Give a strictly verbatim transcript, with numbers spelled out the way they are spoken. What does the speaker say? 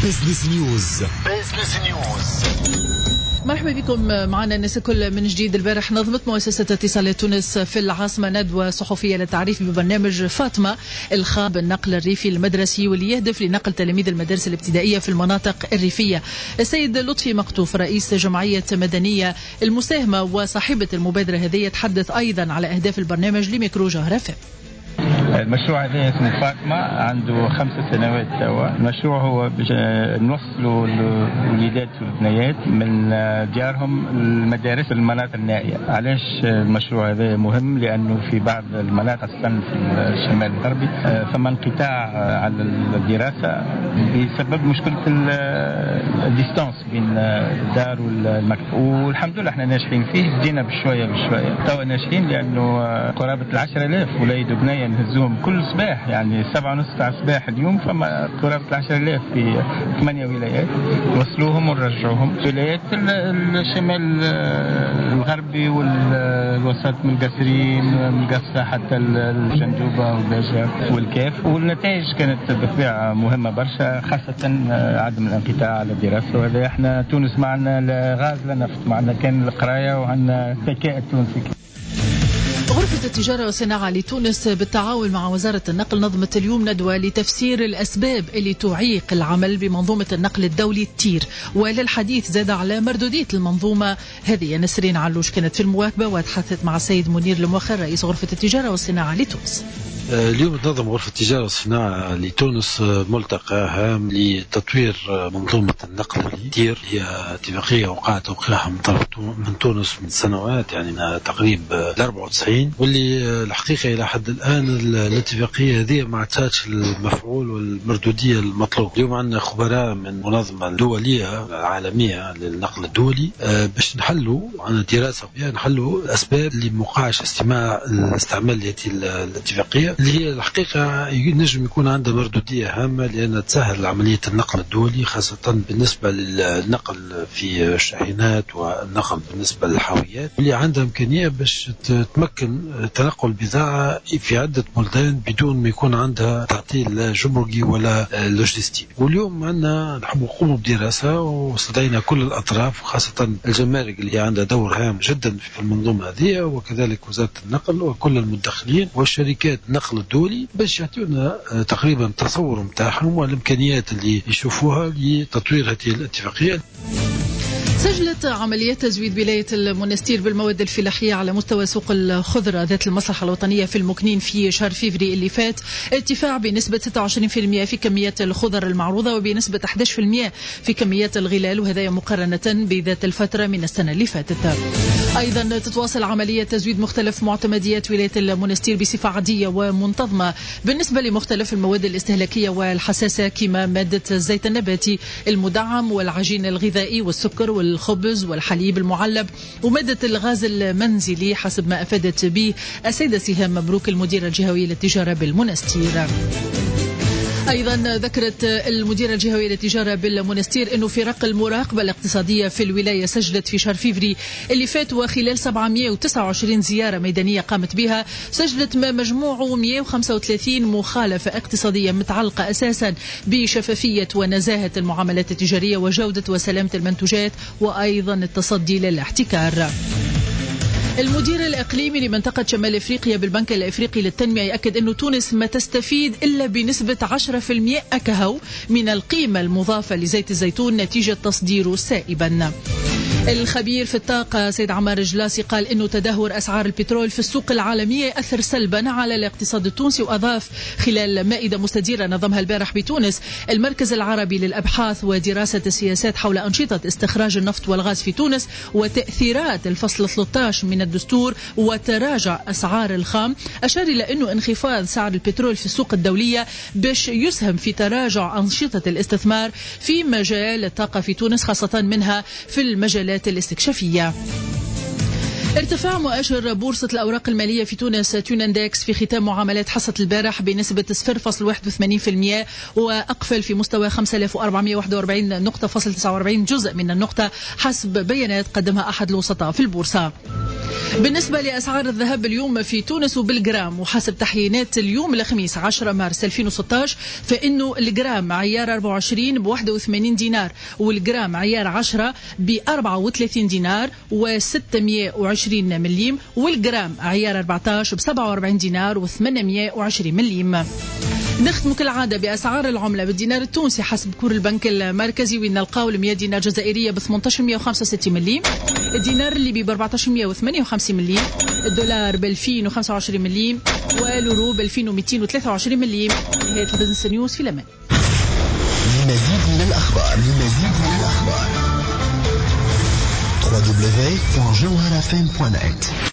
بزنس نيوز. بزنس نيوز. مرحبا بكم معنا الناس الكل من جديد. البارح نظمت مؤسسة اتصالات تونس في العاصمة ندوة صحفية للتعريف ببرنامج فاطمة الخاص بالنقل الريفي المدرسي واللي يهدف لنقل تلاميذ المدارس الابتدائية في المناطق الريفية. السيد لطفي مقطوف رئيس جمعية مدنية المساهمة وصاحبة المبادرة هذه يتحدث أيضا على أهداف البرنامج لميكرو جهرفة. المشروع هذا اسمه فاطمة، عنده خمس سنوات توا. المشروع هو نوصلوا الوليدات والبنيات من ديارهم المدارس في المناطق النائية. علاش المشروع هذا مهم؟ لأنه في بعض المناطق في الشمال الغربي ثم انقطاع على الدراسة بسبب مشكلة الديستانس بين الدار والمكتب، والحمد لله احنا ناجحين فيه. بدينا بشوية بشوية توا ناجحين، لأنه قرابة العشرة آلاف وليد وبنية نهزوهم كل صباح، يعني سبعة ونص تاع الصباح اليوم، فما قرابة العشرة آلاف في ثمانية ولايات وصلوهم ونرجعوهم. ولايات الشمال الغربي والوسط من قصرين من قصة حتى الجندوبة والباجة والكاف، والنتائج كانت بالطبيعة مهمة برشا، خاصة عدم الانقطاع على الدراسة. وهذا احنا تونس معنا لا غاز لا نفط، معنا كان القراية وعندنا الذكاء التونسي. غرفة التجارة والصناعة لتونس بالتعاون مع وزارة النقل نظمت اليوم ندوة لتفسير الأسباب اللي تعيق العمل بمنظومة النقل الدولي التير، وللحديث زاد على مردودية المنظومة هذه. نسرين علوش كانت في المواكبة وتحدثت مع السيد منير الموخر رئيس غرفة التجارة والصناعة لتونس. اليوم تنظم غرفة التجارة والصناعة لتونس ملتقى هام لتطوير منظومة النقل التير. هي اتفاقية وقعت توقيعها من طرف من تونس من سنوات، يعني تقريبا أربعة وتسعين، واللي الحقيقة إلى حد الآن الاتفاقية هذه ما عطاتش المفعول والمردودية المطلوب. اليوم عندنا خبراء من منظمة دولية عالمية للنقل الدولي باش نحلوا، عندنا دراسة فيها نحلوا الأسباب اللي موقعش استماع استعمال هذه الاتفاقية، اللي هي الحقيقة ينجم يكون عندها مردودية هامة، لأنها تسهل عملية النقل الدولي، خاصة بالنسبة للنقل في الشاحنات والنقل بالنسبة للحاويات، اللي عندها إمكانية باش تمكن تنقل البضاعة في عدة بلدان بدون ما يكون عندها تعطيل جمركي ولا لوجستي. واليوم عندنا نحب نقوم بدراسة واستدعينا كل الأطراف، وخاصة الجمارك اللي عندها دور هام جدا في المنظومة هذه، وكذلك وزارة النقل وكل المدخلين والشركات النقل الدولي، باش يعطيونا تقريبا تصور متاعهم والإمكانيات اللي يشوفوها لتطوير هذه الاتفاقية. سجلت عمليات تزويد ولاية المنستير بالمواد الفلاحية على مستوى سوق الخضرة ذات المصلحة الوطنية في المكنين في شهر فيفري اللي فات ارتفاع بنسبة ستة وعشرين بالمئة في كميات الخضر المعروضة وبنسبة أحد عشر بالمئة في كميات الغلال، وهذا مقارنة بذات الفترة من السنة اللي فاتت. أيضا تتواصل عملية تزويد مختلف معتمديات ولاية المنستير بصفة عادية ومنتظمة بالنسبة لمختلف المواد الاستهلاكية والحساسة، كما مادة الزيت النباتي المدعم والعجين الغذائي والسكر والخبز والحليب المعلب ومادة الغاز المنزلي، حسب ما أفادت به السيدة سهام مبروك المديرة الجهوية للتجارة بالمنستير. أيضا ذكرت المديرة الجهوية للتجارة بالمنستير أنه فرق المراقبة الاقتصادية في الولاية سجلت في شهر فيفري اللي فات وخلال سبعمئة وتسعة وعشرين زيارة ميدانية قامت بها، سجلت ما مجموعه مئة وخمسة وثلاثين مخالفة اقتصادية متعلقة أساسا بشفافية ونزاهة المعاملات التجارية وجودة وسلامة المنتوجات وأيضا التصدي للاحتكار. المدير الإقليمي لمنطقة شمال أفريقيا بالبنك الأفريقي للتنمية يأكد أن تونس ما تستفيد إلا بنسبة عشرة بالمئة أكهو من القيمة المضافة لزيت الزيتون نتيجة تصديره سائبا. الخبير في الطاقة سيد عمار الجلاسي قال إنه تدهور أسعار البترول في السوق العالمية يأثر سلبا على الاقتصاد التونسي، وأضاف خلال مائدة مستديرة نظمها البارح بتونس المركز العربي للأبحاث ودراسة السياسات حول أنشطة استخراج النفط والغاز في تونس وتأثيرات الفصل ثلاثة عشر من الدستور وتراجع أسعار الخام، أشار إلى أنه انخفاض سعر البترول في السوق الدولية باش يسهم في تراجع أنشطة الاستثمار في مجال الطاقة في تونس، خاصة منها في المجالات الاستكشافية. ارتفاع مؤشر بورصة الأوراق المالية في تونس توناندكس في ختام معاملات حصة البارح بنسبة صفر فاصلة واحد وثمانين بالمئة وأقفل في مستوى خمسة آلاف وأربعمئة وواحد وأربعين نقطة فاصل تسعة وأربعين جزء من النقطة حسب بيانات قدمها أحد الوسطاء في البورصة. بالنسبة لأسعار الذهب اليوم في تونس وبالجرام، وحسب تحيينات اليوم الخميس عشرة مارس ألفين وستة عشر، فإنه الجرام عيار أربعة وعشرين ب واحد وثمانين دينار، والجرام عيار عشرة ب أربعة وثلاثين دينار وستمائة وعشرين مليم، والجرام عيار أربعة عشر ب سبعة وأربعين دينار وثمانمائة وعشرين مليم. نختم كالعادة بأسعار العملة. بالدينار التونسي حسب كور البنك المركزي وين نلقاو مئة دينار جزائرية ب ثمانية عشر مئة وخمسة وستين مليم، الدينار الليبي ب أربعة عشر مئة وثمانية وخمسين مليم، الدولار ب ألفين وخمسة وعشرين مليم، واليورو ب ألفين ومئتين وثلاثة وعشرين مليم. نهاية البزنس نيوز، في الأمان. لمزيد من الأخبار لمزيد من الأخبار دبليو دبليو دبليو دوت جوهر إف إم دوت نت.